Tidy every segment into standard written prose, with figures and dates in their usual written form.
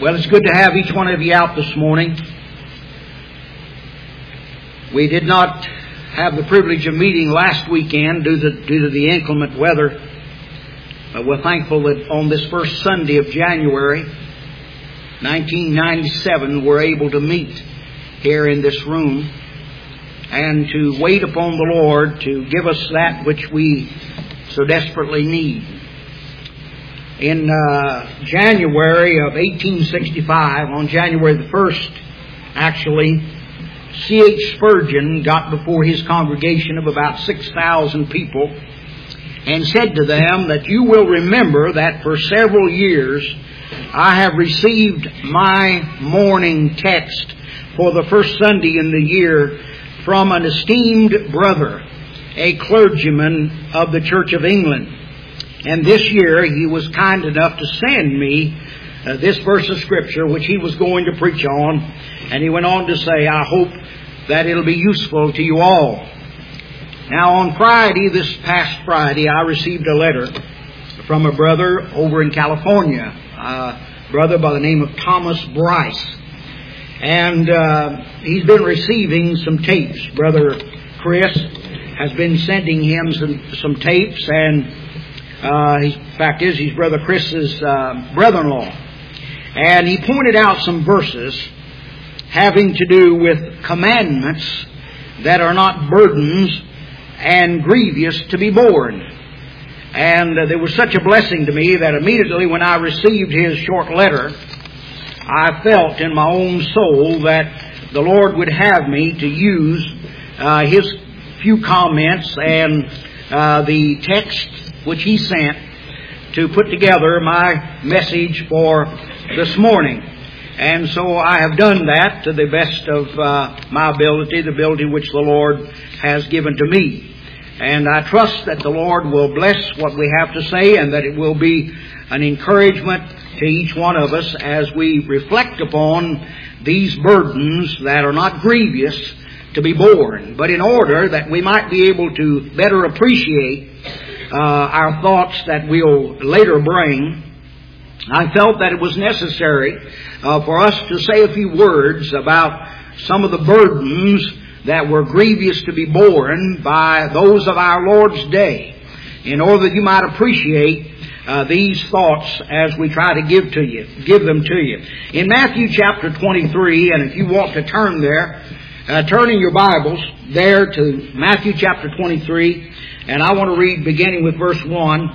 Well, it's good to have each one of you out this morning. We did not have the privilege of meeting last weekend due to the inclement weather. But we're thankful that on this first Sunday of January, 1997, we're able to meet here in this room and to wait upon the Lord to give us that which we so desperately need. In January of 1865, on January the 1st, actually, C.H. Spurgeon got before his congregation of about 6,000 people and said to them that you will remember that for several years I have received my morning text for the first Sunday in the year from an esteemed brother, a clergyman of the Church of England. And this year he was kind enough to send me this verse of Scripture which he was going to preach on. And he went on to say, I hope that it'll be useful to you all. Now on Friday, this past Friday, I received a letter from a brother over in California, a brother by the name of Thomas Bryce. And he's been receiving some tapes. Brother Chris has been sending him some tapes, and fact is, he's Brother Chris's brother-in-law. And he pointed out some verses having to do with commandments that are not burdens and grievous to be borne. And there was such a blessing to me that immediately when I received his short letter, I felt in my own soul that the Lord would have me to use his few comments and the text which he sent to put together my message for this morning. And so I have done that to the best of my ability, the ability which the Lord has given to me. And I trust that the Lord will bless what we have to say and that it will be an encouragement to each one of us as we reflect upon these burdens that are not grievous to be borne, but in order that we might be able to better appreciate our thoughts that we'll later bring. I felt that it was necessary for us to say a few words about some of the burdens that were grievous to be borne by those of our Lord's day, in order that you might appreciate these thoughts as we try to give them to you. In Matthew chapter 23, and if you want to turn there, turn in your Bibles there to Matthew chapter 23, and I want to read beginning with verse 1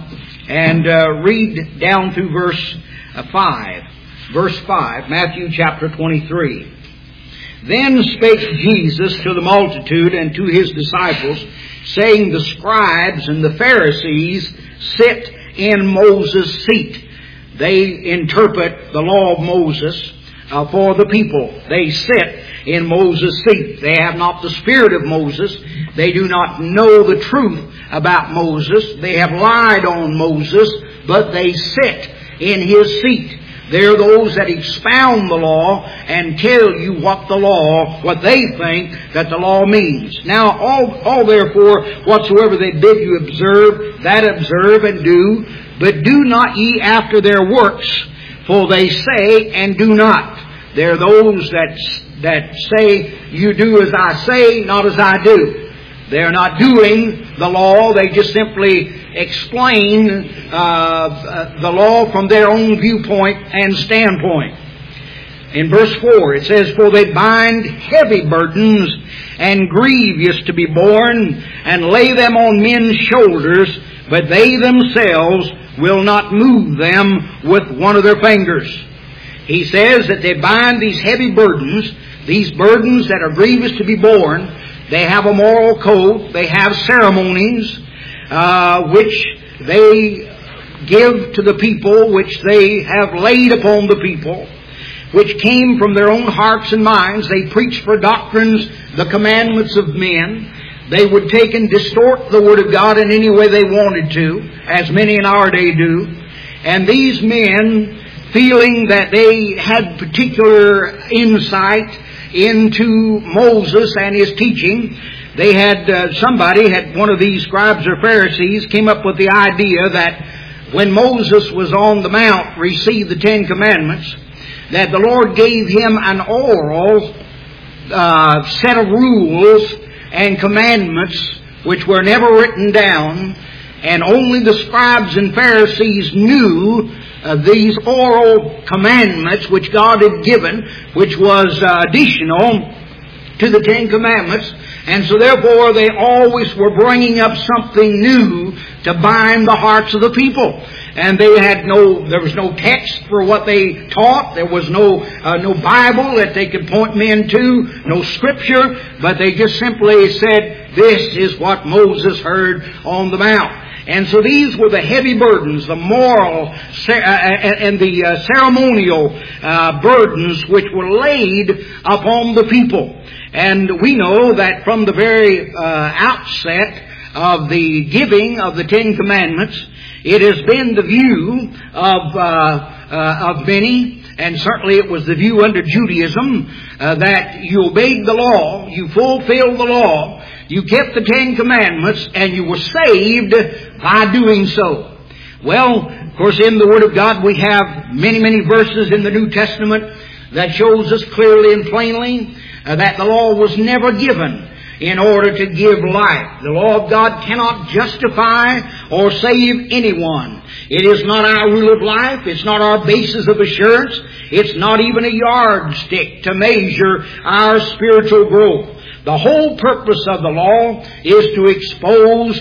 and read down through verse 5. Verse 5, Matthew chapter 23. Then spake Jesus to the multitude and to his disciples, saying, the scribes and the Pharisees sit in Moses' seat. They interpret the law of Moses for the people. They sit in Moses' seat. They have not the spirit of Moses. They do not know the truth about Moses. They have lied on Moses, but they sit in his seat. They're those that expound the law and tell you what they think that the law means. Now, all therefore, whatsoever they bid you observe, that observe and do, but do not ye after their works, for they say and do not. They're those that say, you do as I say, not as I do. They're not doing the law. They just simply explain the law from their own viewpoint and standpoint. In verse 4 it says, for they bind heavy burdens and grievous to be borne, and lay them on men's shoulders, but they themselves will not move them with one of their fingers. He says that they bind these heavy burdens, these burdens that are grievous to be borne. They have a moral code. They have ceremonies which they give to the people, which they have laid upon the people, which came from their own hearts and minds. They preach for doctrines the commandments of men. They would take and distort the Word of God in any way they wanted to, as many in our day do. And these men, feeling that they had particular insight into Moses and his teaching, they had one of these scribes or Pharisees came up with the idea that when Moses was on the mount, received the 10 Commandments, that the Lord gave him an oral set of rules and commandments which were never written down, and only the scribes and Pharisees knew these oral commandments which God had given, which was additional to the Ten Commandments, and so therefore they always were bringing up something new to bind the hearts of the people. And there was no text for what they taught. There was no Bible that they could point men to, no Scripture, but they just simply said, this is what Moses heard on the Mount. And so these were the heavy burdens, the moral and the ceremonial burdens which were laid upon the people. And we know that from the very outset of the giving of the Ten Commandments, it has been the view of many, and certainly it was the view under Judaism, that you obeyed the law, you fulfilled the law, you kept the Ten Commandments, and you were saved by doing so. Well, of course, in the Word of God we have many, many verses in the New Testament that shows us clearly and plainly that the law was never given in order to give life. The law of God cannot justify or save anyone. It is not our rule of life. It's not our basis of assurance. It's not even a yardstick to measure our spiritual growth. The whole purpose of the law is to expose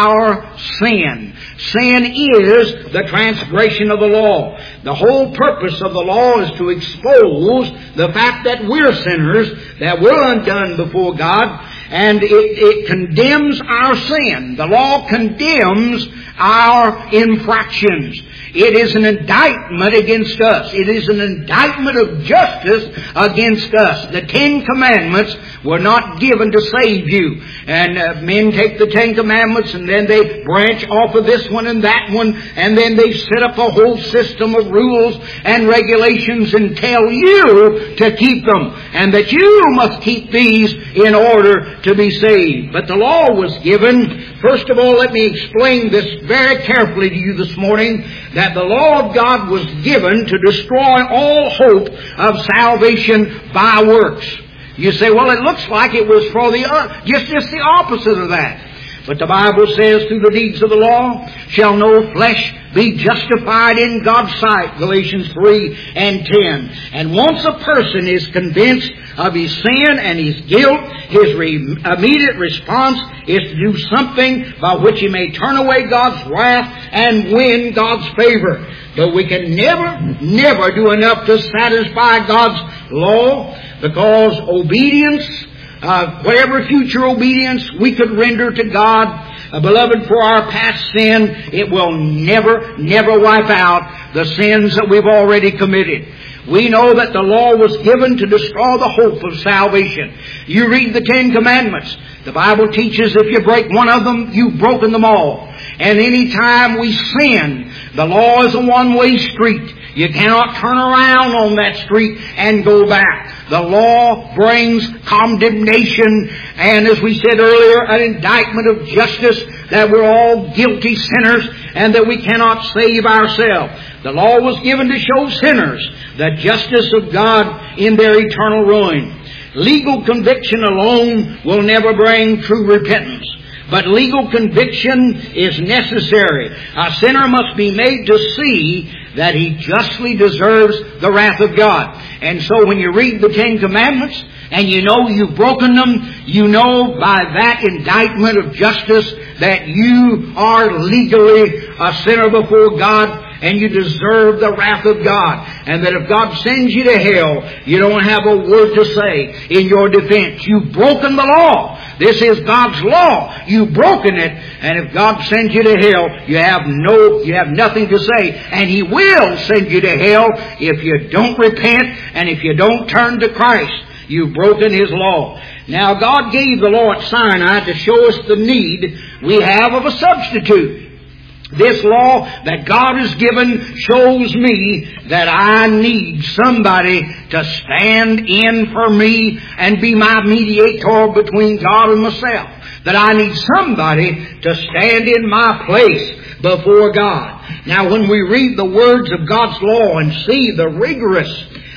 our sin. Sin is the transgression of the law. The whole purpose of the law is to expose the fact that we're sinners, that we're undone before God, and it condemns our sin. The law condemns our infractions. It is an indictment against us. It is an indictment of justice against us. The Ten Commandments were not given to save you. And men take the Ten Commandments and then they branch off of this one and that one, and then they set up a whole system of rules and regulations and tell you to keep them, and that you must keep these in order to be saved. But the law was given. First of all, let me explain this very carefully to you this morning, that the law of God was given to destroy all hope of salvation by works. You say, well, it looks like it was for just the opposite of that. But the Bible says, through the deeds of the law shall no flesh be justified in God's sight, Galatians 3 and 10. And once a person is convinced of his sin and his guilt, his immediate response is to do something by which he may turn away God's wrath and win God's favor. But we can never do enough to satisfy God's law, because obedience, whatever future obedience we could render to God, beloved, for our past sin, it will never wipe out the sins that we've already committed. We know that the law was given to destroy the hope of salvation. You read the Ten Commandments. The Bible teaches if you break one of them, you've broken them all. And any time we sin, the law is a one-way street. You cannot turn around on that street and go back. The law brings condemnation, and as we said earlier, an indictment of justice, that we're all guilty sinners and that we cannot save ourselves. The law was given to show sinners the justice of God in their eternal ruin. Legal conviction alone will never bring true repentance. But legal conviction is necessary. A sinner must be made to see that he justly deserves the wrath of God. And so when you read the Ten Commandments and you know you've broken them, you know by that indictment of justice that you are legally a sinner before God and you deserve the wrath of God. And that if God sends you to hell, you don't have a word to say in your defense. You've broken the law. This is God's law. You've broken it. And if God sends you to hell, you have nothing to say. And He will send you to hell if you don't repent and if you don't turn to Christ. You've broken His law. Now, God gave the law at Sinai to show us the need we have of a substitute. This law that God has given shows me that I need somebody to stand in for me and be my mediator between God and myself. That I need somebody to stand in my place before God. Now, when we read the words of God's law and see the rigorous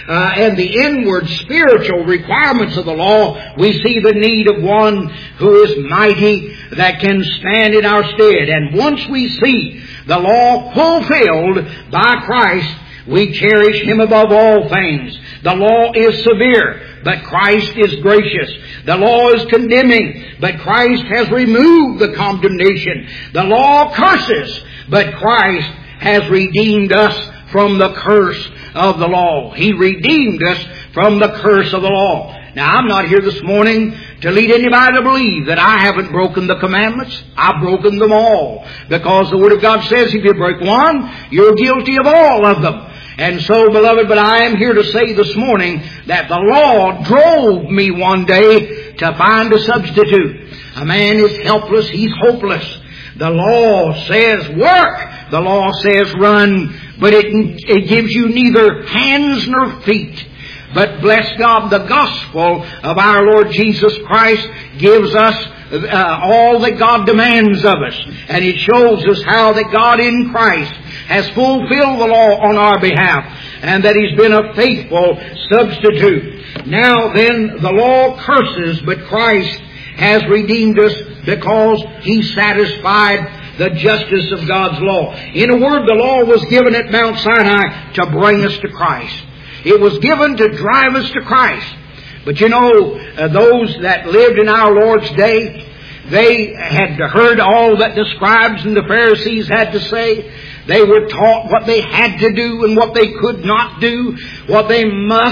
and the inward spiritual requirements of the law, we see the need of one who is mighty that can stand in our stead. And once we see the law fulfilled by Christ, we cherish Him above all things. The law is severe, but Christ is gracious. The law is condemning, but Christ has removed the condemnation. The law curses, but Christ has redeemed us from the curse of the law. He redeemed us from the curse of the law. Now, I'm not here this morning to lead anybody to believe that I haven't broken the commandments. I've broken them all. Because the Word of God says if you break one, you're guilty of all of them. And so, beloved, but I am here to say this morning that the law drove me one day to find a substitute. A man is helpless. He's hopeless. The law says work. The law says run. But it gives you neither hands nor feet. But bless God, the gospel of our Lord Jesus Christ gives us all that God demands of us. And it shows us how that God in Christ has fulfilled the law on our behalf, and that He's been a faithful substitute. Now then, the law curses, but Christ has redeemed us because He satisfied the justice of God's law. In a word, the law was given at Mount Sinai to bring us to Christ. It was given to drive us to Christ. But you know, those that lived in our Lord's day, they had heard all that the scribes and the Pharisees had to say. They were taught what they had to do and what they could not do, what they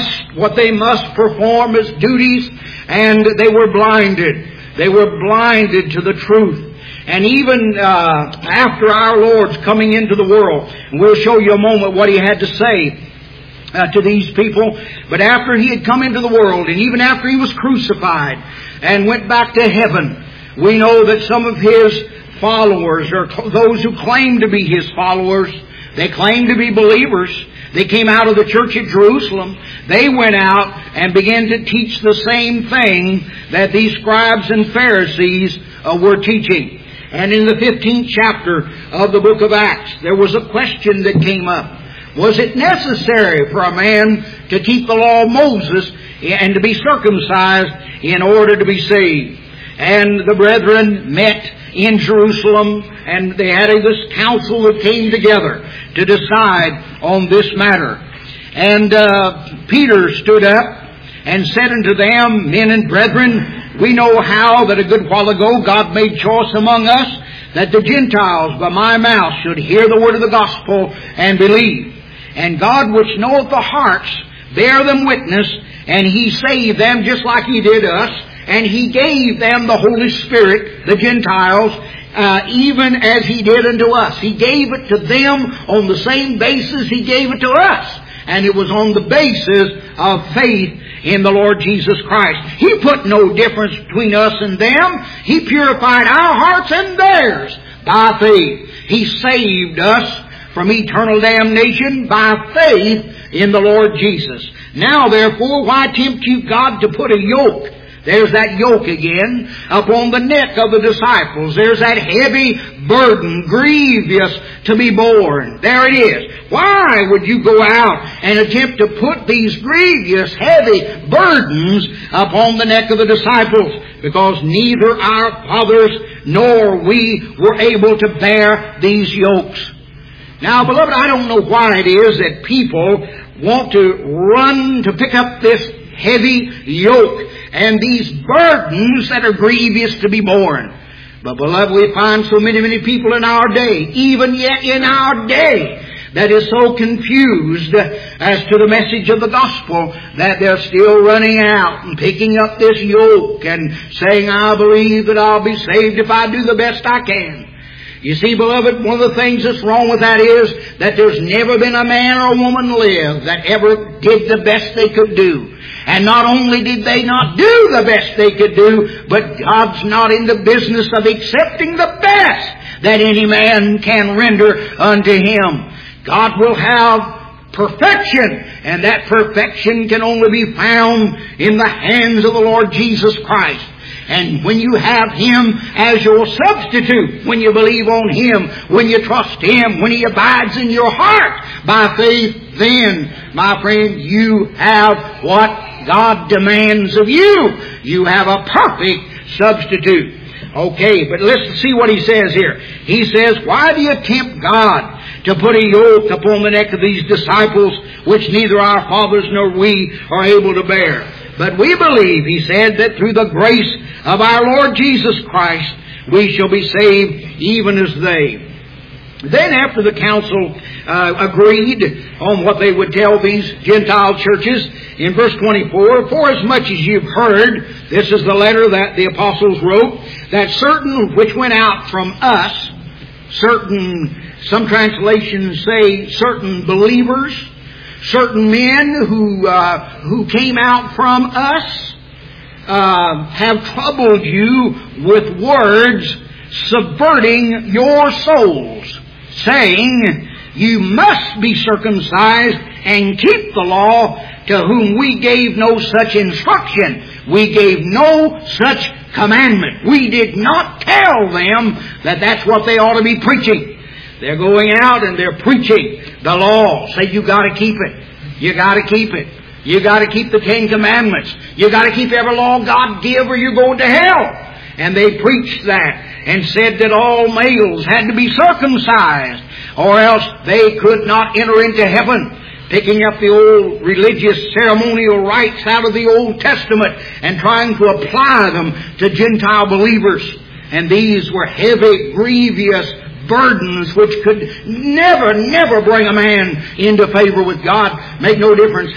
must perform as duties, and they were blinded. They were blinded to the truth. And even after our Lord's coming into the world, and we'll show you a moment what He had to say to these people. But after He had come into the world, and even after He was crucified and went back to heaven, we know that some of His followers, or those who claim to be His followers, they claim to be believers. They came out of the church at Jerusalem. They went out and began to teach the same thing that these scribes and Pharisees were teaching. And in the 15th chapter of the book of Acts, there was a question that came up. Was it necessary for a man to keep the law of Moses and to be circumcised in order to be saved? And the brethren met in Jerusalem, and they had this council that came together to decide on this matter. And Peter stood up and said unto them, Men and brethren, we know how that a good while ago God made choice among us that the Gentiles by my mouth should hear the word of the gospel and believe. And God, which knoweth the hearts, bear them witness, and He saved them just like He did us. And He gave them the Holy Spirit, the Gentiles, even as He did unto us. He gave it to them on the same basis He gave it to us. And it was on the basis of faith in the Lord Jesus Christ. He put no difference between us and them. He purified our hearts and theirs by faith. He saved us from eternal damnation by faith in the Lord Jesus. Now therefore, why tempt you God to put a yoke? There's that yoke again upon the neck of the disciples. There's that heavy burden, grievous to be borne. There it is. Why would you go out and attempt to put these grievous, heavy burdens upon the neck of the disciples? Because neither our fathers nor we were able to bear these yokes. Now, beloved, I don't know why it is that people want to run to pick up this heavy yoke and these burdens that are grievous to be borne. But, beloved, we find so many people in our day, even yet in our day, that is so confused as to the message of the gospel that they're still running out and picking up this yoke and saying, I believe that I'll be saved if I do the best I can. You see, beloved, one of the things that's wrong with that is that there's never been a man or a woman live that ever did the best they could do. And not only did they not do the best they could do, but God's not in the business of accepting the best that any man can render unto Him. God will have perfection, and that perfection can only be found in the hands of the Lord Jesus Christ. And when you have Him as your substitute, when you believe on Him, when you trust Him, when He abides in your heart by faith, then, my friend, you have what God demands of you. You have a perfect substitute. Okay, but let's see what he says here. He says, why do you tempt God to put a yoke upon the neck of these disciples, which neither our fathers nor we are able to bear? But we believe, he said, that through the grace of our Lord Jesus Christ, we shall be saved even as they. Then after the council agreed on what they would tell these Gentile churches, in verse 24, for as much as you've heard, this is the letter that the apostles wrote, that certain which went out from us, some translations say certain believers, certain men who came out from us, have troubled you with words, subverting your souls, saying, you must be circumcised and keep the law, to whom we gave no such instruction. We gave no such commandment. We did not tell them that that's what they ought to be preaching. They're going out and they're preaching the law. Say, you got to keep it. You got to keep it. You got to keep the 10 Commandments. You got to keep every law God give, or you're going to hell. And they preached that and said that all males had to be circumcised, or else they could not enter into heaven. Picking up the old religious ceremonial rites out of the Old Testament and trying to apply them to Gentile believers. And these were heavy, grievous burdens which could never bring a man into favor with God. Make no difference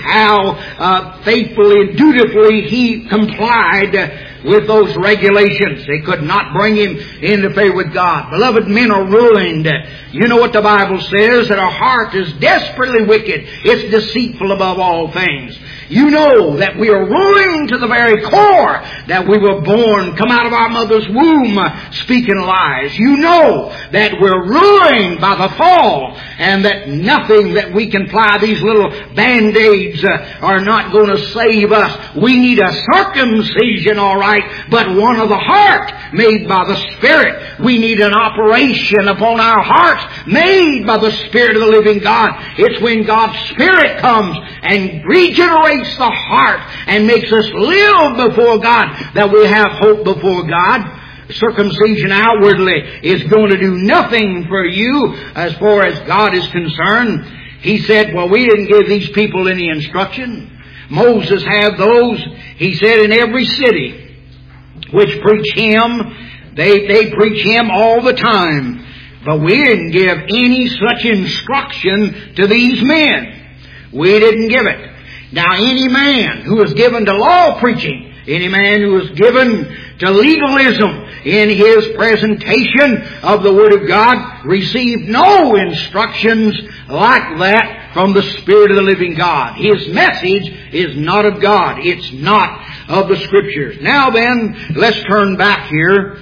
how faithfully and dutifully he complied with those regulations. They could not bring him into favor with God. Beloved, men are ruined. You know what the Bible says, that our heart is desperately wicked. It's deceitful above all things. You know that we are ruined to the very core, that we were born, come out of our mother's womb, speaking lies. You know that we're ruined by the fall, and that nothing that we can apply, these little band-aids, are not going to save us. We need a circumcision, all right, but one of the heart, made by the Spirit. We need an operation upon our hearts, made by the Spirit of the living God. It's when God's Spirit comes and regenerates the heart and makes us live before God that we have hope before God. Circumcision outwardly is going to do nothing for you as far as God is concerned. He said, well, we didn't give these people any instruction. Moses had those, he said, in every city which preach him. They preach him all the time. But we didn't give any such instruction to these men. We didn't give it. Now, any man who is given to law preaching, any man who is given to legalism in his presentation of the Word of God, received no instructions like that from the Spirit of the living God. His message is not of God. It's not of the Scriptures. Now then, let's turn back here,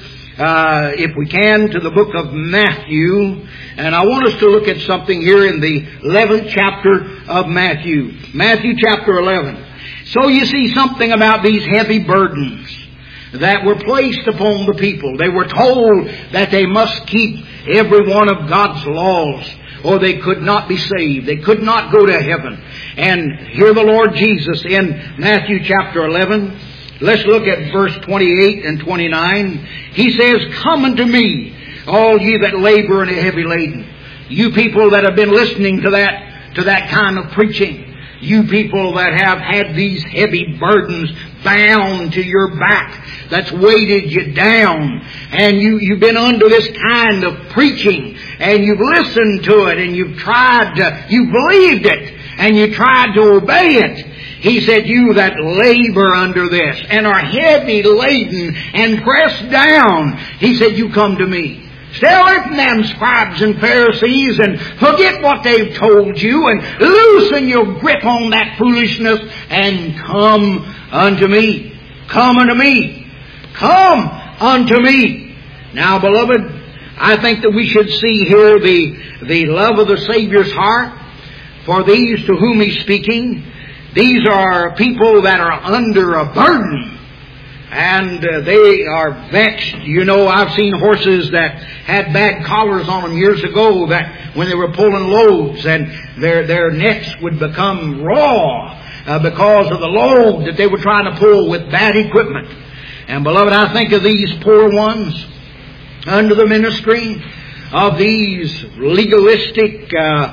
if we can, to the book of Matthew. And I want us to look at something here in the 11th chapter of Matthew. Matthew chapter 11. So you see something about these heavy burdens that were placed upon the people. They were told that they must keep every one of God's laws, or they could not be saved. They could not go to heaven. And here the Lord Jesus in Matthew chapter 11, let's look at verse 28 and 29. He says, come unto me, all ye that labor and are heavy laden. You people that have been listening to that kind of preaching. You people that have had these heavy burdens bound to your back, that's weighted you down, and you've been under this kind of preaching, and you've listened to it, and you've believed it, and you tried to obey it. He said, you that labor under this and are heavy laden and pressed down, he said, you come to me. Stay away from them scribes and Pharisees and forget what they've told you and loosen your grip on that foolishness and come unto me. Come unto me. Come unto me. Now, beloved, I think that we should see here the love of the Savior's heart for these to whom He's speaking. These are people that are under a burden. And they are vexed. You know, I've seen horses that had bad collars on them years ago, that when they were pulling loads, and their necks would become raw because of the load that they were trying to pull with bad equipment. And beloved, I think of these poor ones under the ministry of these legalistic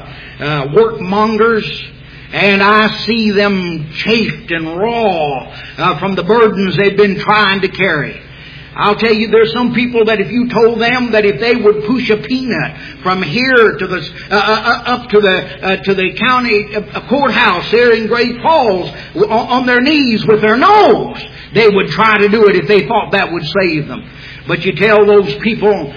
workmongers, and I see them chafed and raw from the burdens they've been trying to carry. I'll tell you, there's some people that if you told them that if they would push a peanut from here to the up to the county courthouse here in Great Falls on their knees with their nose, they would try to do it if they thought that would save them. But you tell those people,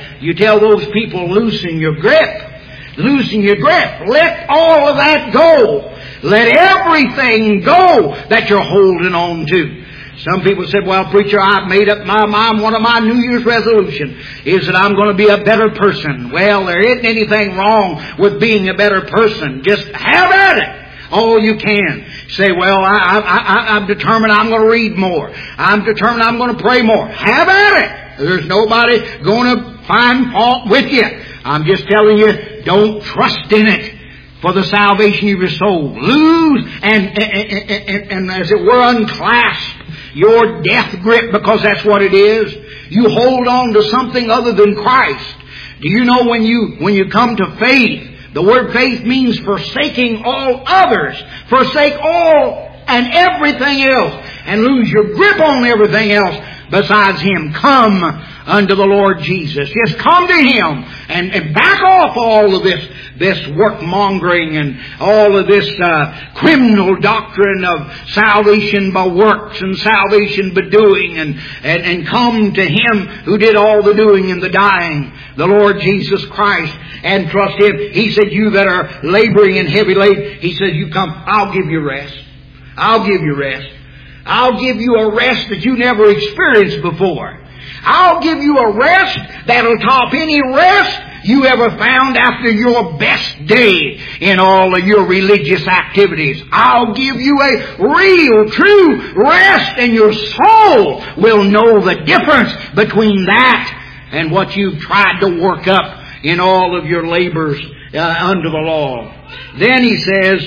loosen your grip. Loosen your grip. Let all of that go. Let everything go that you're holding on to. Some people said, well, preacher, I've made up my mind. One of my New Year's resolution is that I'm going to be a better person. Well, there isn't anything wrong with being a better person. Just have at it all you can. Say, well, I'm determined I'm going to read more. I'm determined I'm going to pray more. Have at it. There's nobody going to find fault with you. I'm just telling you, don't trust in it for the salvation of your soul. Lose and as it were, unclasp your death grip, because that's what it is. You hold on to something other than Christ. Do you know when you come to faith, the word faith means forsaking all others, forsake all and everything else, and lose your grip on everything else besides Him. Come unto the Lord Jesus. Just come to Him and back off all of this work-mongering and all of this criminal doctrine of salvation by works and salvation by doing, and come to Him who did all the doing and the dying, the Lord Jesus Christ, and trust Him. He said, you that are laboring and heavy laden, He says, you come, I'll give you rest. I'll give you rest. I'll give you a rest that you never experienced before. I'll give you a rest that'll top any rest you ever found after your best day in all of your religious activities. I'll give you a real, true rest, and your soul will know the difference between that and what you've tried to work up in all of your labors under the law. Then He says,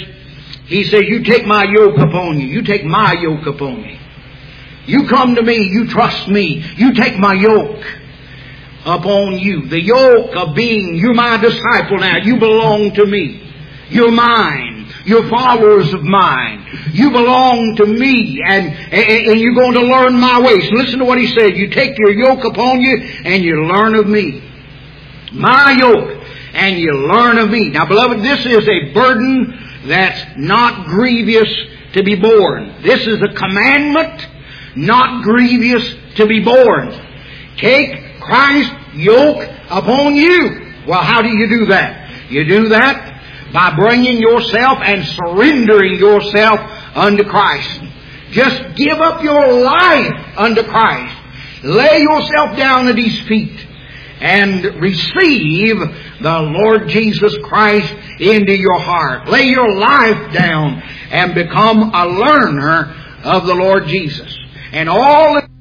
you take my yoke upon you. You take my yoke upon you. You come to me. You trust me. You take my yoke upon you. The yoke of being, you're my disciple now. You belong to me. You're mine. You're followers of mine. You belong to me, and you're going to learn my ways. Listen to what He said. You take your yoke upon you, and you learn of me. My yoke, and you learn of me. Now, beloved, this is a burden that's not grievous to be borne. This is a commandment not grievous to be borne. Take Christ's yoke upon you. Well, how do you do that? You do that by bringing yourself and surrendering yourself unto Christ. Just give up your life unto Christ. Lay yourself down at His feet and receive the Lord Jesus Christ into your heart. Lay your life down and become a learner of the Lord Jesus. And all the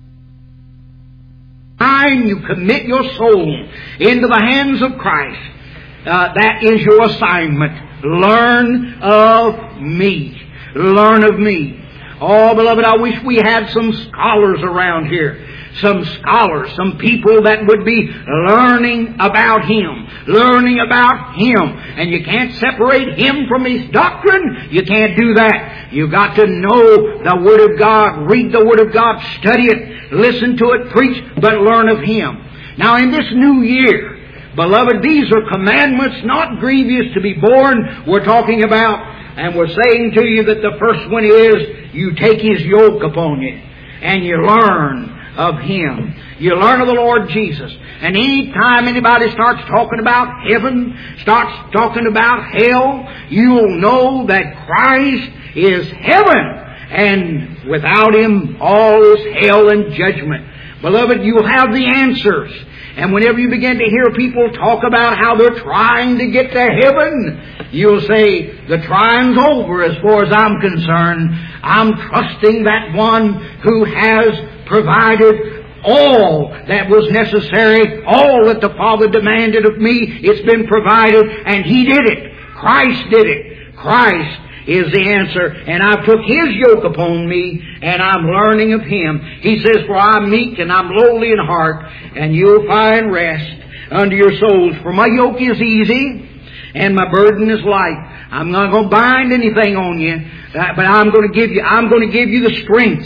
time you commit your soul into the hands of Christ, that is your assignment. Learn of me. Learn of me. Oh, beloved, I wish we had some scholars around here. Some scholars, some people that would be learning about Him. Learning about Him. And you can't separate Him from His doctrine. You can't do that. You've got to know the Word of God. Read the Word of God. Study it. Listen to it. Preach. But learn of Him. Now in this new year, beloved, these are commandments not grievous to be borne. We're talking about, and we're saying to you that the first one is, you take His yoke upon you. And you learn of Him. You learn of the Lord Jesus. And any time anybody starts talking about heaven, starts talking about hell, you'll know that Christ is heaven. And without Him, all is hell and judgment. Beloved, you'll have the answers. And whenever you begin to hear people talk about how they're trying to get to heaven, you'll say, the trying's over as far as I'm concerned. I'm trusting that one who has provided all that was necessary, all that the Father demanded of me. It's been provided, and He did it. Christ did it. Christ is the answer. And I took His yoke upon me, and I'm learning of Him. He says, for I'm meek and I'm lowly in heart, and you'll find rest unto your souls. For my yoke is easy, and my burden is light. I'm not going to bind anything on you, but I'm going to give you the strength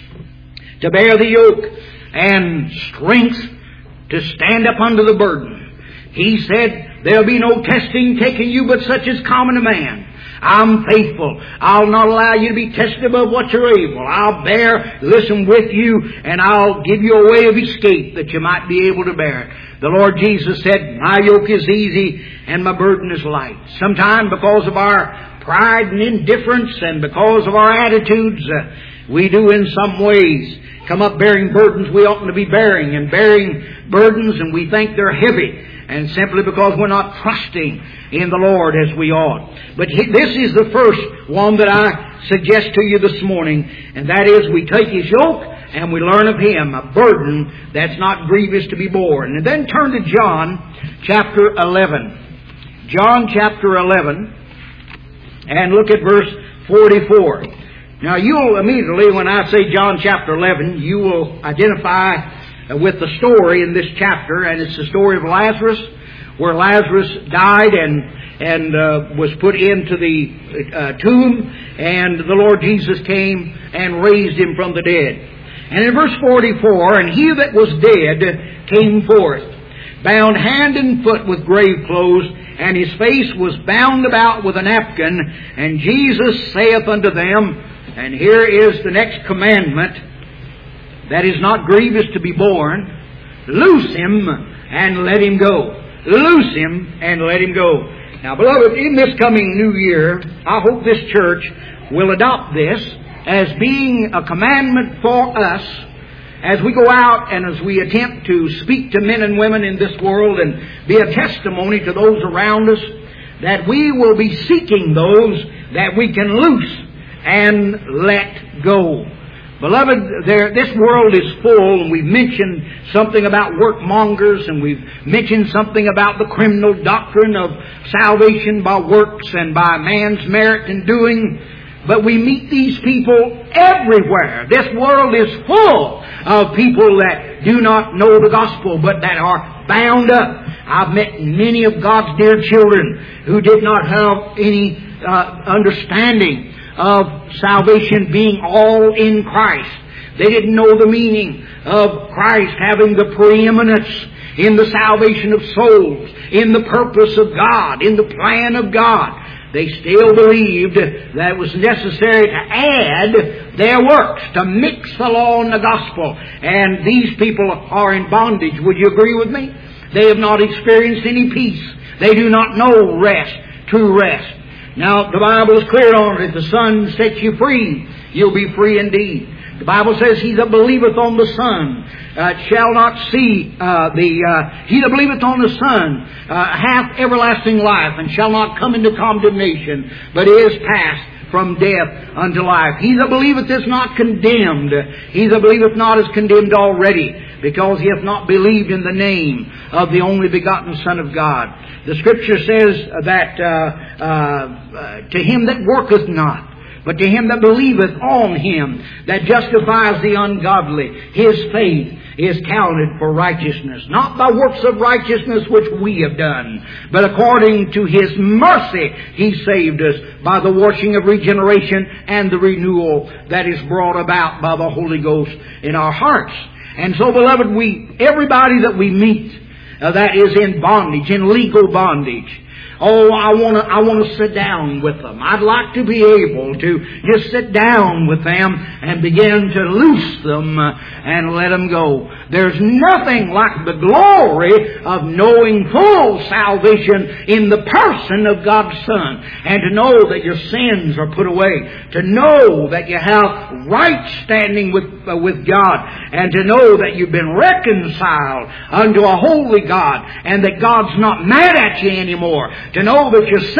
to bear the yoke, and strength to stand up under the burden. He said, there'll be no testing taking you but such as common to man. I'm faithful. I'll not allow you to be tested above what you're able. I'll listen with you, and I'll give you a way of escape that you might be able to bear it. The Lord Jesus said, my yoke is easy and my burden is light. Sometimes because of our pride and indifference and because of our attitudes, we do in some ways come up bearing burdens we oughtn't to be bearing, and bearing burdens and we think they're heavy, and simply because we're not trusting in the Lord as we ought. But this is the first one that I suggest to you this morning, and that is we take His yoke and we learn of Him, a burden that's not grievous to be borne. And then turn to John chapter 11. John chapter 11, and look at verse 44. Now you'll immediately, when I say John chapter 11, you will identify with the story in this chapter, and it's the story of Lazarus, where Lazarus died and was put into the tomb, and the Lord Jesus came and raised him from the dead. And in verse 44, and he that was dead came forth, bound hand and foot with grave clothes, and his face was bound about with a napkin. And Jesus saith unto them, and here is the next commandment that is not grievous to be borne, loose him and let him go. Loose him and let him go. Now, beloved, in this coming new year, I hope this church will adopt this as being a commandment for us as we go out and as we attempt to speak to men and women in this world and be a testimony to those around us, that we will be seeking those that we can loose and let go. Beloved, this world is full, and we've mentioned something about workmongers, and we've mentioned something about the criminal doctrine of salvation by works and by man's merit and doing. But we meet these people everywhere. This world is full of people that do not know the gospel, but that are bound up. I've met many of God's dear children who did not have any understanding of salvation being all in Christ. They didn't know the meaning of Christ having the preeminence in the salvation of souls, in the purpose of God, in the plan of God. They still believed that it was necessary to add their works, to mix the law and the gospel. And these people are in bondage. Would you agree with me? They have not experienced any peace. They do not know rest, true rest. Now, the Bible is clear on it. If the Son sets you free, you'll be free indeed. The Bible says, he that believeth on the Son shall not see he that believeth on the Son hath everlasting life, and shall not come into condemnation, but is passed from death unto life. He that believeth is not condemned. He that believeth not is condemned already, because he hath not believed in the name of the only begotten Son of God. The Scripture says that to him that worketh not, but to him that believeth on him that justifies the ungodly, his faith is counted for righteousness. Not by works of righteousness which we have done, but according to His mercy He saved us by the washing of regeneration and the renewal that is brought about by the Holy Ghost in our hearts. And so, beloved, everybody that we meet that is in bondage, in legal bondage, I want to sit down with them. I'd like to be able to just sit down with them and begin to loose them and let them go. There's nothing like the glory of knowing full salvation in the person of God's Son. And to know that your sins are put away. To know that you have right standing with God. And to know that you've been reconciled unto a holy God. And that God's not mad at you anymore. To know that your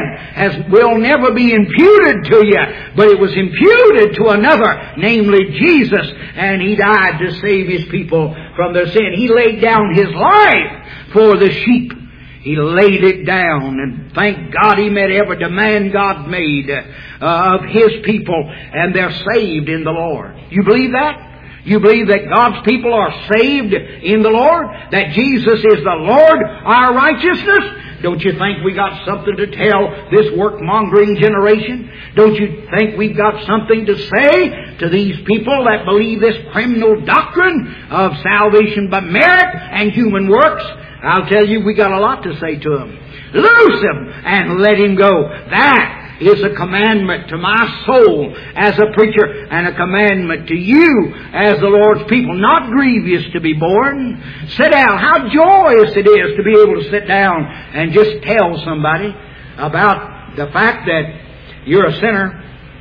sin will never be imputed to you. But it was imputed to another, namely Jesus. And He died to save His people from their sin. He laid down His life for the sheep. He laid it down, and thank God He met every demand God made of His people, and they're saved in the Lord. You believe that? You believe that God's people are saved in the Lord? That Jesus is the Lord, our righteousness? Don't you think we got something to tell this work-mongering generation? Don't you think we've got something to say to these people that believe this criminal doctrine of salvation by merit and human works? I'll tell you, we got a lot to say to them. Loose him and let him go. That is a commandment to my soul as a preacher, and a commandment to you as the Lord's people. Not grievous to be born. Sit down. How joyous it is to be able to sit down and just tell somebody about the fact that you're a sinner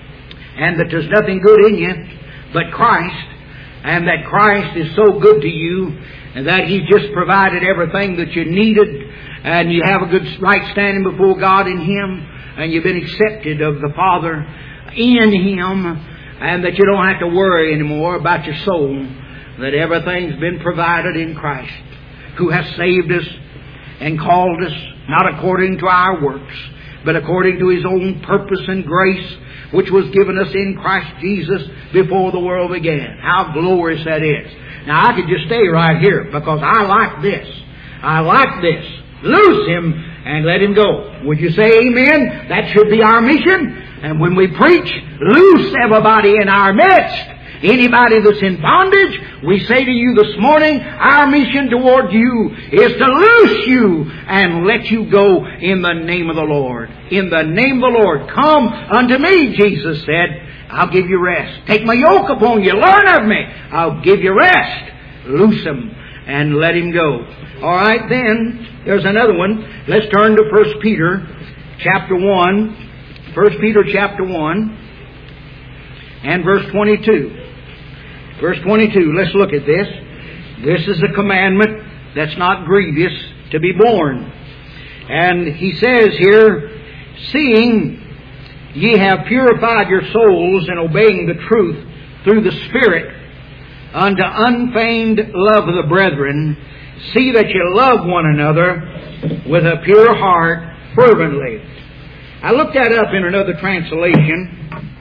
and that there's nothing good in you but Christ, and that Christ is so good to you and that He's just provided everything that you needed, and you have a good right standing before God in Him, and you've been accepted of the Father in Him, and that you don't have to worry anymore about your soul, that everything's been provided in Christ, who has saved us and called us, not according to our works, but according to His own purpose and grace, which was given us in Christ Jesus before the world began. How glorious that is. Now, I could just stay right here, because I like this. I like this. Loose him and let him go. Would you say amen? That should be our mission. And when we preach, loose everybody in our midst. Anybody that's in bondage, we say to you this morning, our mission toward you is to loose you and let you go in the name of the Lord. In the name of the Lord. Come unto me, Jesus said. I'll give you rest. Take my yoke upon you. Learn of me. I'll give you rest. Loose him and let him go. All right, then, there's another one. Let's turn to 1 Peter chapter 1. 1 Peter chapter 1 and verse 22. Verse 22, let's look at this. This is a commandment that's not grievous to be borne. And he says here, seeing ye have purified your souls in obeying the truth through the Spirit unto unfeigned love of the brethren, see that you love one another with a pure heart fervently. I looked that up in another translation,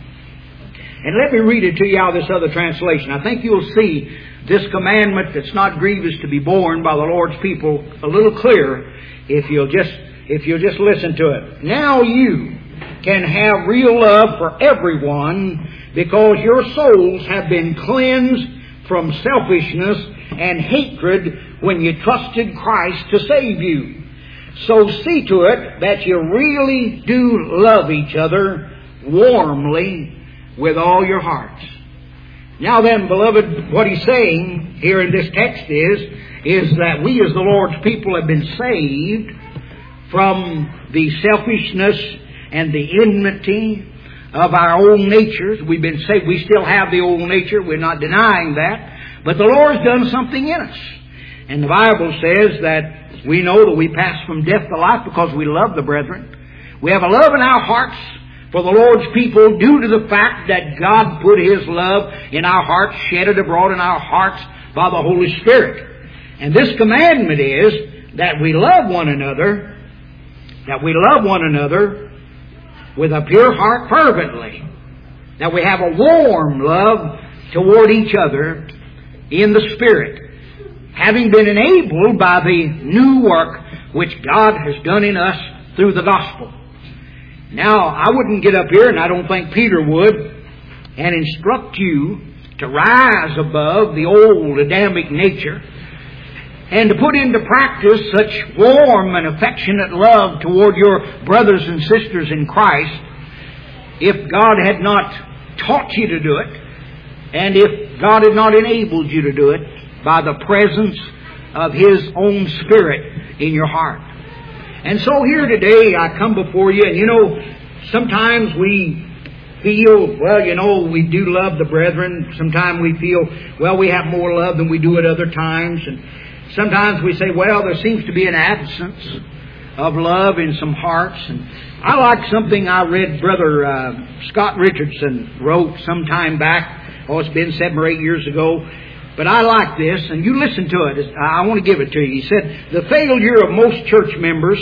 and let me read it to you out of this other translation. I think you'll see this commandment that's not grievous to be borne by the Lord's people a little clearer if you'll just listen to it. Now you can have real love for everyone because your souls have been cleansed from selfishness and hatred when you trusted Christ to save you. So see to it that you really do love each other warmly with all your hearts. Now then, beloved, what he's saying here in this text is that we as the Lord's people have been saved from the selfishness and the enmity of our old natures. We've been saved. We still have the old nature. We're not denying that. But the Lord's done something in us. And the Bible says that we know that we pass from death to life because we love the brethren. We have a love in our hearts for the Lord's people due to the fact that God put His love in our hearts, shed it abroad in our hearts by the Holy Spirit. And this commandment is that we love one another, with a pure heart fervently, that we have a warm love toward each other in the Spirit, having been enabled by the new work which God has done in us through the gospel. Now, I wouldn't get up here, and I don't think Peter would, and instruct you to rise above the old Adamic nature and to put into practice such warm and affectionate love toward your brothers and sisters in Christ if God had not taught you to do it, and if God had not enabled you to do it, by the presence of His own Spirit in your heart. And so here today I come before you, and sometimes we feel, we do love the brethren. Sometimes we feel, we have more love than we do at other times. And sometimes we say, there seems to be an absence of love in some hearts. And I like something I read Brother Scott Richardson wrote some time back. It's been 7 or 8 years ago. But I like this, and you listen to it. I want to give it to you. He said, the failure of most church members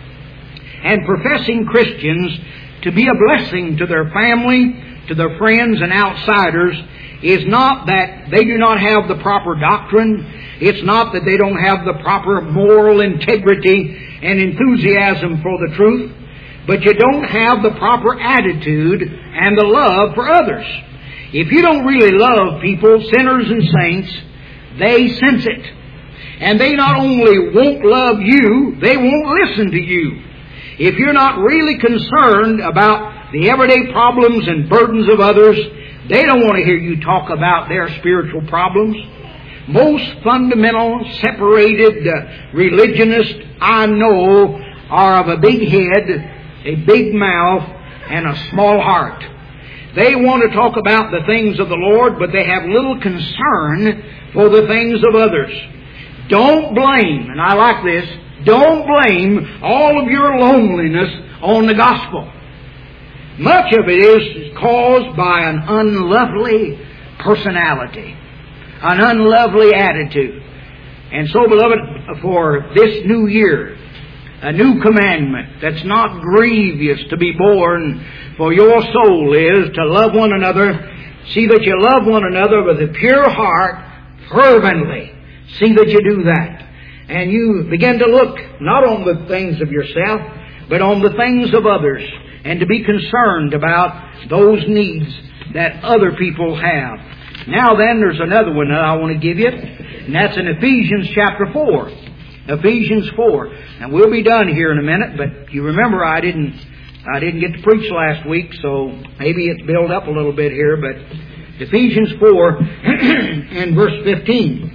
and professing Christians to be a blessing to their family, to their friends and outsiders, is not that they do not have the proper doctrine. It's not that they don't have the proper moral integrity and enthusiasm for the truth. But you don't have the proper attitude and the love for others. If you don't really love people, sinners and saints, they sense it. And they not only won't love you, they won't listen to you. If you're not really concerned about the everyday problems and burdens of others, they don't want to hear you talk about their spiritual problems. Most fundamental, separated religionists I know are of a big head, a big mouth, and a small heart. They want to talk about the things of the Lord, but they have little concern for the things of others. Don't blame, and I like this, don't blame all of your loneliness on the gospel. Much of it is caused by an unlovely personality, an unlovely attitude. And so, beloved, for this new year, a new commandment that's not grievous to be borne for your soul is to love one another. See that you love one another with a pure heart, fervently. See that you do that. And you begin to look not on the things of yourself, but on the things of others, and to be concerned about those needs that other people have. Now then, there's another one that I want to give you, and that's in Ephesians chapter 4. Ephesians 4. And we'll be done here in a minute, but you remember I didn't get to preach last week, so maybe it's built up a little bit here, but Ephesians 4 and verse 15.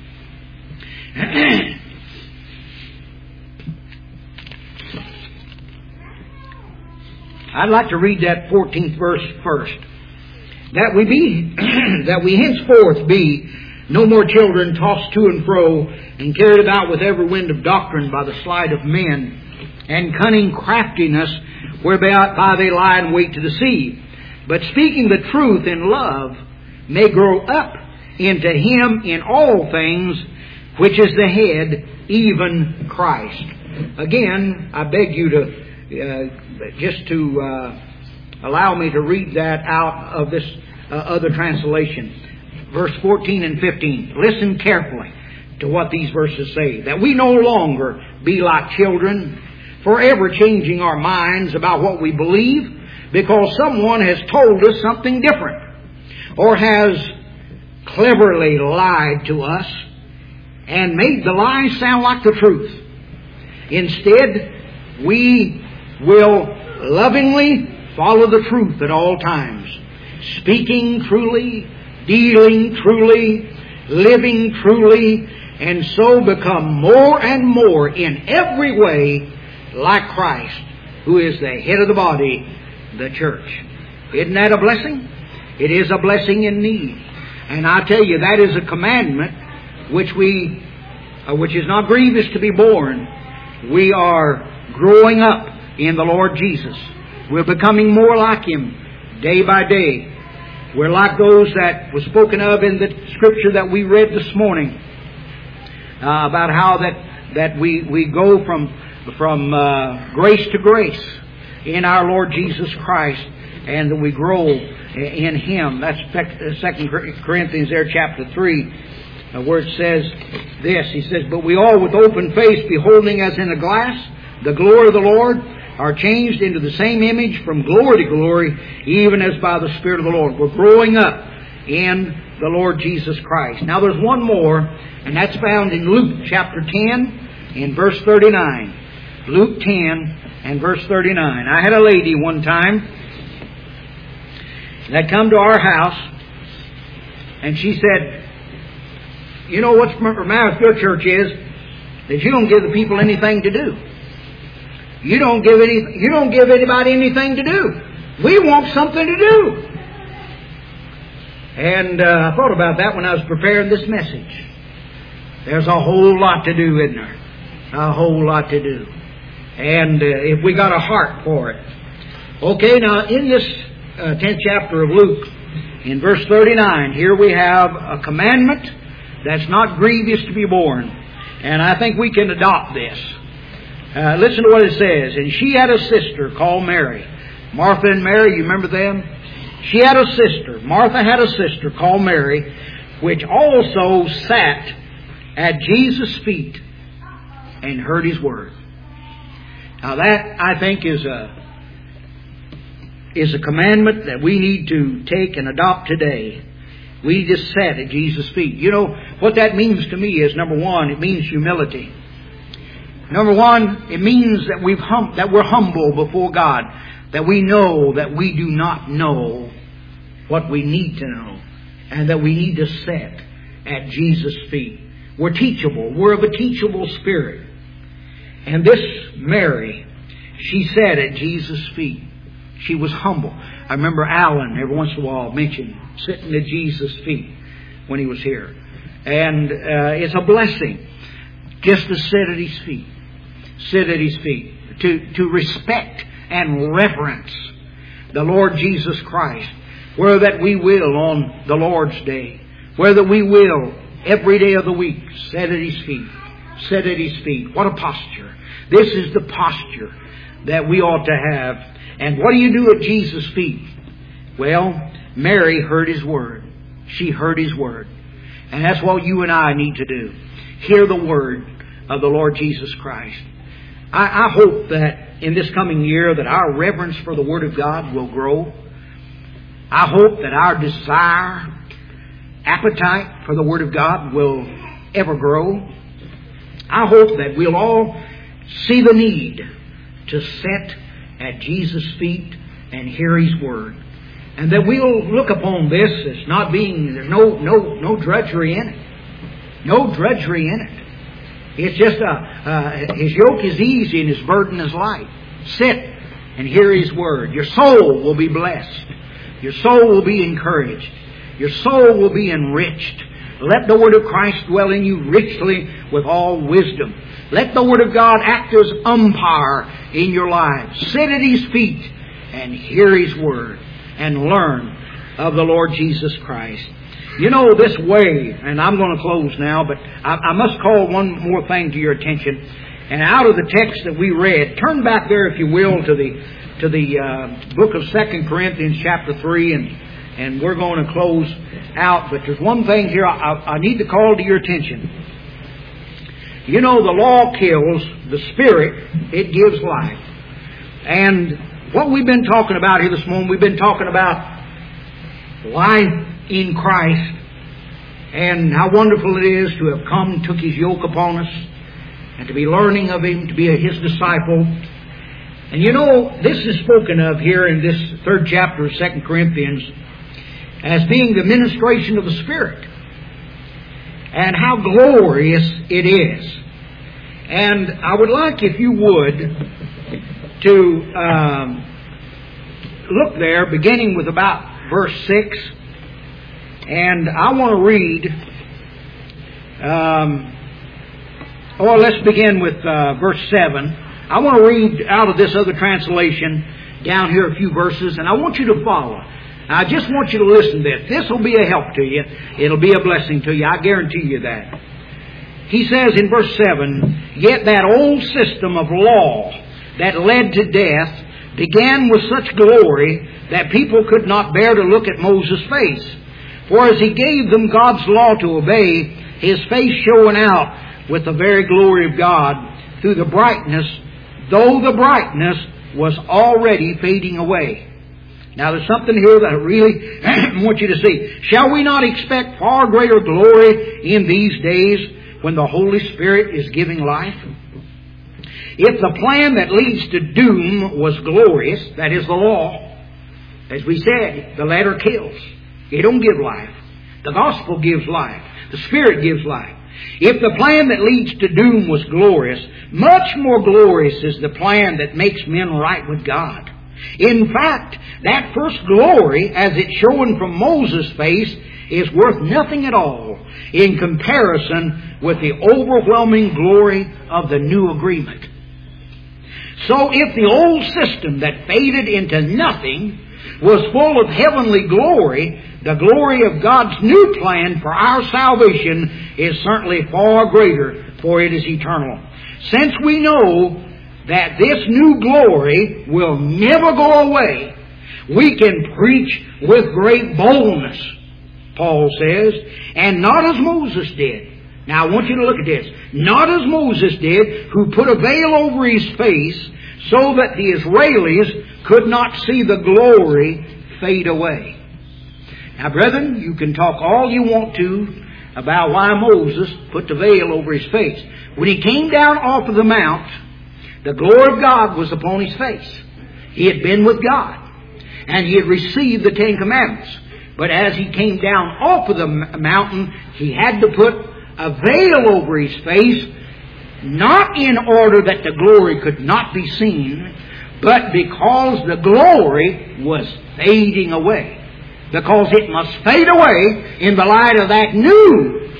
I'd like to read that 14th verse first. That we henceforth be no more children tossed to and fro and carried about with every wind of doctrine by the sleight of men and cunning craftiness whereby they lie in wait to deceive. But speaking the truth in love may grow up into Him in all things, which is the head, even Christ. Again, I beg you to allow me to read that out of this other translation. Verse 14 and 15. Listen carefully to what these verses say. That we no longer be like children, forever changing our minds about what we believe, because someone has told us something different, or has cleverly lied to us and made the lie sound like the truth. Instead, we will lovingly follow the truth at all times, speaking truly, dealing truly, living truly, and so become more and more in every way like Christ, who is the head of the body, the church. Isn't that a blessing? It is a blessing in need. And I tell you, that is a commandment which is not grievous to be borne. We are growing up in the Lord Jesus. We're becoming more like Him day by day. We're like those that was spoken of in the scripture that we read this morning, about how that we go from grace to grace in our Lord Jesus Christ, and that we grow in Him. That's 2 Corinthians there, chapter 3, where it says this. He says, "But we all with open face, beholding as in a glass the glory of the Lord, are changed into the same image from glory to glory, even as by the Spirit of the Lord." We're growing up in the Lord Jesus Christ. Now there's one more, and that's found in Luke chapter 10 in verse 39. Luke 10 and verse 39. I had a lady one time that come to our house, and she said, You know what's the matter with your church is that you don't give the people anything to do. You don't give anybody anything to do. We want something to do. And I thought about that when I was preparing this message. There's a whole lot to do, isn't there? A whole lot to do. And if we got a heart for it. Okay, now in this 10th chapter of Luke, in verse 39, here we have a commandment that's not grievous to be borne. And I think we can adopt this. Listen to what it says. And she had a sister called Mary. Martha and Mary, you remember them? She had a sister. Martha had a sister called Mary, which also sat at Jesus' feet and heard His word. Now that, I think, is a commandment that we need to take and adopt today. We just sat at Jesus' feet. You know, what that means to me is, number one, it means humility. Number one, it means that we're humble before God. That we know that we do not know what we need to know. And that we need to sit at Jesus' feet. We're teachable. We're of a teachable spirit. And this Mary, she sat at Jesus' feet. She was humble. I remember Alan every once in a while mentioned sitting at Jesus' feet when he was here. And it's a blessing just to sit at His feet. Sit at His feet. To respect and reverence the Lord Jesus Christ. Where that we will on the Lord's Day. Where that we will every day of the week sit at His feet. Sit at His feet. What a posture. This is the posture that we ought to have. And what do you do at Jesus' feet? Well, Mary heard His word. She heard His word. And that's what you and I need to do. Hear the word of the Lord Jesus Christ. I hope that in this coming year that our reverence for the Word of God will grow. I hope that our desire, appetite for the Word of God will ever grow. I hope that we'll all see the need to sit at Jesus' feet and hear His Word. And that we'll look upon this as not being, there's no drudgery in it. No drudgery in it. It's just His yoke is easy and His burden is light. Sit and hear His Word. Your soul will be blessed. Your soul will be encouraged. Your soul will be enriched. Let the Word of Christ dwell in you richly with all wisdom. Let the Word of God act as umpire in your lives. Sit at His feet and hear His Word and learn of the Lord Jesus Christ. You know, this way, and I'm going to close now, but I must call one more thing to your attention. And out of the text that we read, turn back there, if you will, to the book of 2 Corinthians chapter 3, and we're going to close out. But there's one thing here I need to call to your attention. You know, the law kills, the Spirit, it gives life. And what we've been talking about here this morning, we've been talking about life in Christ, and how wonderful it is to have come, took His yoke upon us, and to be learning of Him, to be His disciple. And you know, this is spoken of here in this 3rd chapter of 2 Corinthians as being the ministration of the Spirit, and how glorious it is. And I would like, if you would, to look there, beginning with about verse 6. And I want to read, let's begin with verse 7. I want to read out of this other translation down here a few verses, and I want you to follow. I just want you to listen to this. This will be a help to you. It'll be a blessing to you. I guarantee you that. He says in verse 7, "Yet that old system of law that led to death began with such glory that people could not bear to look at Moses' face. For as he gave them God's law to obey, His face shone out with the very glory of God through the brightness, though the brightness was already fading away." Now there's something here that I really want you to see. Shall we not expect far greater glory in these days when the Holy Spirit is giving life? If the plan that leads to doom was glorious, that is the law, as we said, the letter kills. It don't give life. The gospel gives life. The Spirit gives life. If the plan that leads to doom was glorious, much more glorious is the plan that makes men right with God. In fact, that first glory, as it's shown from Moses' face, is worth nothing at all in comparison with the overwhelming glory of the new agreement. So if the old system that faded into nothing was full of heavenly glory, the glory of God's new plan for our salvation is certainly far greater, for it is eternal. Since we know that this new glory will never go away, we can preach with great boldness, Paul says, and not as Moses did. Now I want you to look at this. Not as Moses did, who put a veil over his face so that the Israelis could not see the glory fade away. Now, brethren, you can talk all you want to about why Moses put the veil over his face. When he came down off of the mount, the glory of God was upon his face. He had been with God, and he had received the Ten Commandments. But as he came down off of the mountain, he had to put a veil over his face, not in order that the glory could not be seen, but because the glory was fading away. Because it must fade away in the light of that new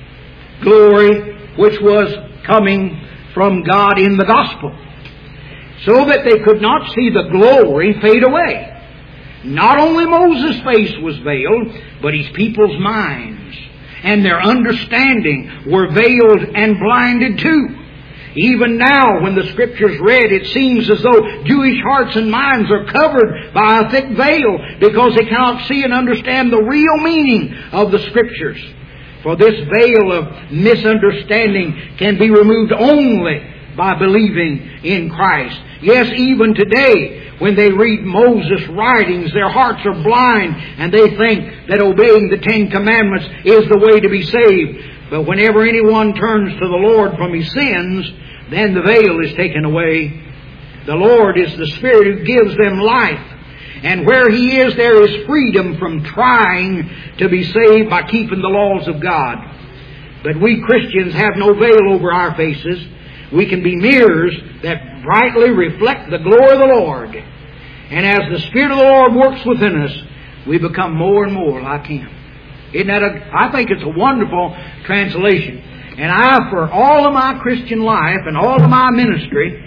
glory which was coming from God in the gospel. So that they could not see the glory fade away. Not only Moses' face was veiled, but his people's minds and their understanding were veiled and blinded too. Even now, when the Scripture's read, it seems as though Jewish hearts and minds are covered by a thick veil because they cannot see and understand the real meaning of the Scriptures. For this veil of misunderstanding can be removed only by believing in Christ. Yes, even today, when they read Moses' writings, their hearts are blind and they think that obeying the Ten Commandments is the way to be saved. But whenever anyone turns to the Lord from his sins, then the veil is taken away. The Lord is the Spirit who gives them life. And where He is, there is freedom from trying to be saved by keeping the laws of God. But we Christians have no veil over our faces. We can be mirrors that brightly reflect the glory of the Lord. And as the Spirit of the Lord works within us, we become more and more like Him. Isn't that I think it's a wonderful translation. And I, for all of my Christian life and all of my ministry,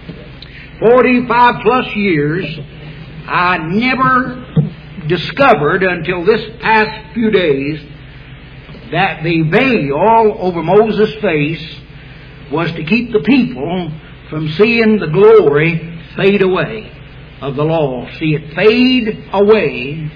45 plus years, I never discovered until this past few days that the veil over Moses' face was to keep the people from seeing the glory fade away of the law. See it fade away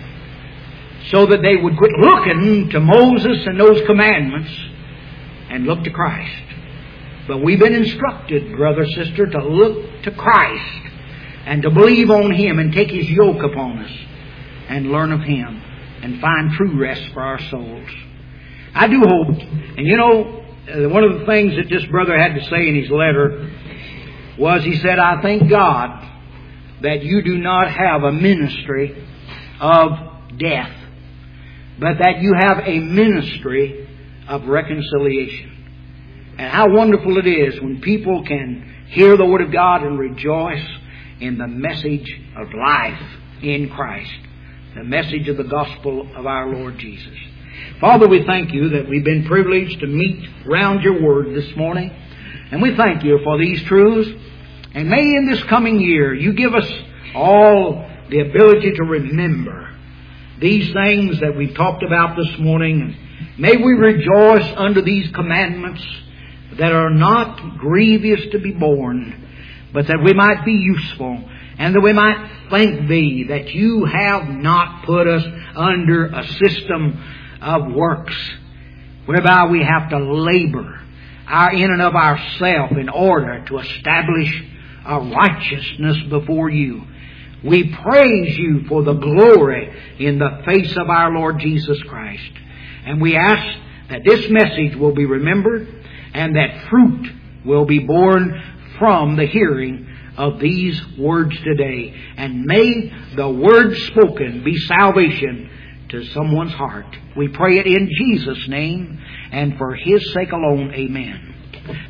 so that they would quit looking to Moses and those commandments and look to Christ. But we've been instructed, brother, sister, to look to Christ and to believe on Him and take His yoke upon us and learn of Him and find true rest for our souls. I do hope, and you know, one of the things that this brother had to say in his letter was, he said, I thank God that you do not have a ministry of death, but that you have a ministry of reconciliation. And how wonderful it is when people can hear the Word of God and rejoice in the message of life in Christ, the message of the gospel of our Lord Jesus. Father, we thank You that we've been privileged to meet round Your Word this morning. And we thank You for these truths. And may in this coming year You give us all the ability to remember these things that we've talked about this morning. And may we rejoice under these commandments that are not grievous to be borne, but that we might be useful and that we might thank Thee that You have not put us under a system of works whereby we have to labor in and of ourselves in order to establish a righteousness before You. We praise You for the glory in the face of our Lord Jesus Christ. And we ask that this message will be remembered and that fruit will be born from the hearing of these words today. And may the words spoken be salvation to someone's heart. We pray it in Jesus' name and for His sake alone. Amen.